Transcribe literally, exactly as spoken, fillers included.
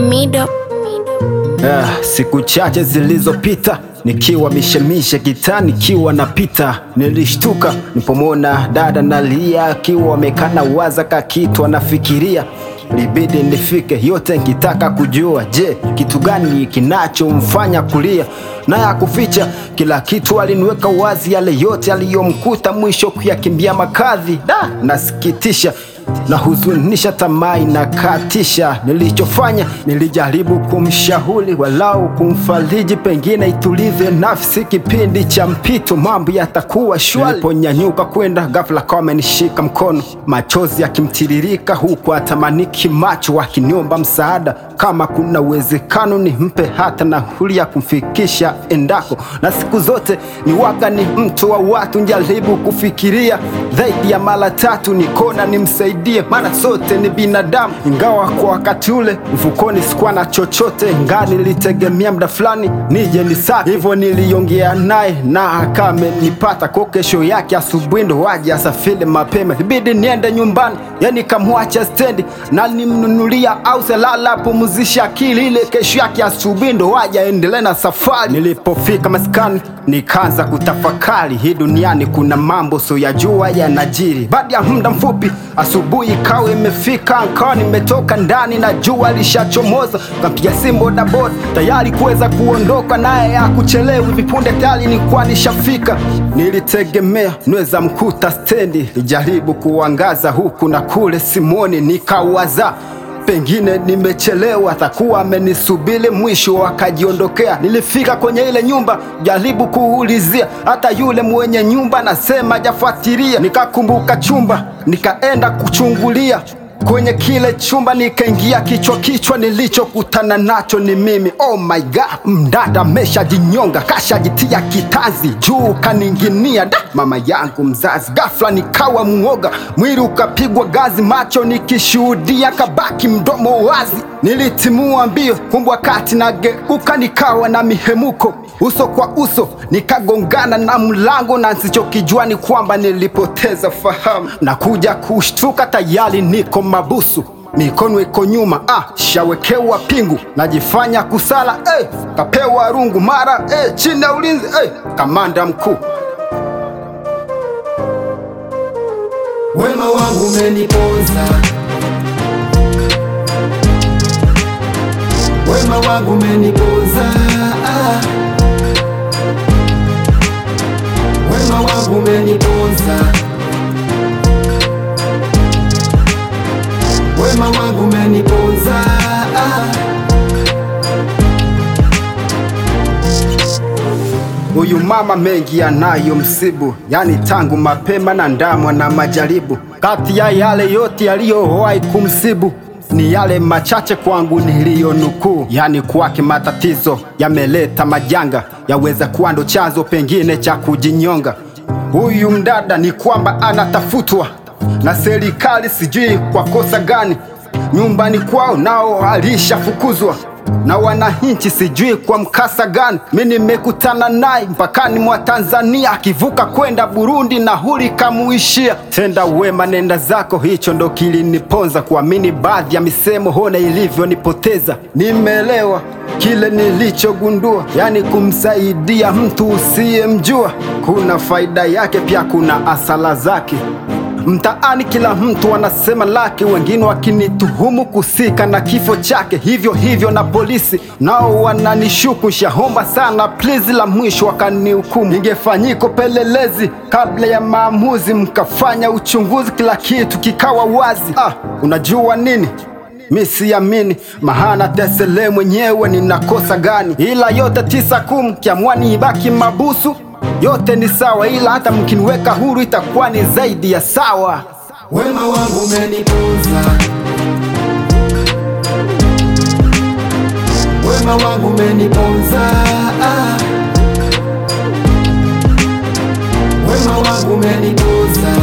Mido. Yeah, siku chache zilizopita nikiwa mishemishe gitaa nikiwa napita, nilishtuka nilipomwona dada nalia akiwa amekana waza kakitu anafikiria. Libidi nifike yote nikitaka kujua, je, kitu gani kinachomfanya kulia? Naye akuficha kila kitu, aliniweka wazi yale yote aliyomkuta, mwisho kuyakimbia makadhi. Da, nasikitisha na huzunisha, tamaa inakatisha. Nilichofanya nilijaribu kumshauri, walau kumfariji, pengine itulize nafsi kipindi cha mpito, mambo yatakuwa shwari. Niliponyanyuka kwenda, ghafla kama amenishika mkono, machozi yakimtiririka huku atamaniki macho, akiniomba msaada kama kuna uwezekano nimpe hata nauli ya kumfikisha endako. Na siku zote ni waga ni mtu wa watu, njaribu kufikiria zaidi ya mara tatu nikona nimsaidie, maana sote ni binadamu. Ingawa kwa wakati ule mfukoni sikuwa na chochote, ngani nilitegemea muda fulani nije nisaki, hivyo niliongea naye na akame nipata kwa kesho yake asubuhi ndo waje asafiri mapema. Ibidi niende nyumbani, yani kamwacha stendi na nimnunulia au selala pumzisha akili, ile kesho yake asubuhi ndo waje endelee na safari. Nilipofika maskani nikaanza kutafakari, hii duniani kuna mambo so yajua yanajiri. Baada ya muda mfupi asubuhi ikawa imefika, nikawa nimetoka ndani na jua lishachomoza. Kampiga simu bodaboda tayari kuweza kuondoka, naye ya kuchelewa vipunde tayari nilikuwa nishafika. Nilitegemea niweza mkuta stendi, nijaribu kuangaza huku na kule simoni, nikawaza pengine nimechelewa, atakuwa amenisubiri, mwisho akajiondokea. Nilifika kwenye ile nyumba, jaribu kuulizia, hata yule mwenye nyumba nasema hajafuatilia. Nikakumbuka chumba, nikaenda kuchungulia kwenye kile chumba, nikaingia kichwa kichwa, nilichokutana nacho ni mimi. Oh my god, mdada mesha jinyonga, kasha jitia kitanzi juu kaninginia. Da, mama yangu mzazi. Ghafla nikawa muoga, mwili ukapigwa gazi, macho nikishuhudia kabaki mdomo wazi. Nilitimua mbio, kumbe wakati nageuka nikawa na mihemuko, uso kwa uso nikagongana na mlango, na nsichokijua ni kwamba nilipoteza fahamu. Na kuja kushtuka tayari niko mabusu, mikono iko nyuma, ah, shawekewa pingu, najifanya kusala, eh, kapewa rungu mara, eh, chini ya ulinzi, eh, kamanda mkuu. Wema wangu umeniponza, wema wangu umeniponza, ah. Wema wangu umeniponza, wema wangu umeniponza, ah. Huyu mama mengi yanayo msibu, yani tangu mapema na ndamwa na majaribu. Kati ya yale yote yaliyowahi kumsibu ni yale machache kwangu niliyonukuu, yani kwake matatizo yameleta majanga, yaweza kuwa ndo chanzo pengine cha kujinyonga. Huyu mdada ni kwamba anatafutwa na serikali, sijui kwa kosa gani. Nyumbani kwao nao alishafukuzwa na wananchi, sijui kwa mkasa gani. Mimi nimekutana naye mpakani mwa Tanzania, akivuka kwenda Burundi na huli kamuishia. Tenda wema nenda zako, hicho ndo kiliniponza, kuamini baadhi ya misemo hona ilivyonipoteza. Nimeelewa kile nilichogundua, yani kumsaidia mtu usiyemjua kuna faida yake, pia kuna asala zake. Mtaani kila mtu anasema lake, wengine wakinituhumu kusika na kifo chake. Hivyo hivyo na polisi nao wananishuku, shahomba sana please, la mwisho wakanihukumu. Ningefanyiko pelelezi kabla ya maamuzi, mkafanya uchunguzi, kila kitu kikawa wazi. Ah, unajua nini? Mi siamini, mahana tesele mwenyewe ninakosa gani? Ila yote tisa kum, kiamwani ibaki mabusu, yote ni sawa, ila hata mkiniweka huru itakuwa ni zaidi ya sawa. Wema wangu umeniponza, wema wangu umeniponza, ah. Wema wangu umeniponza,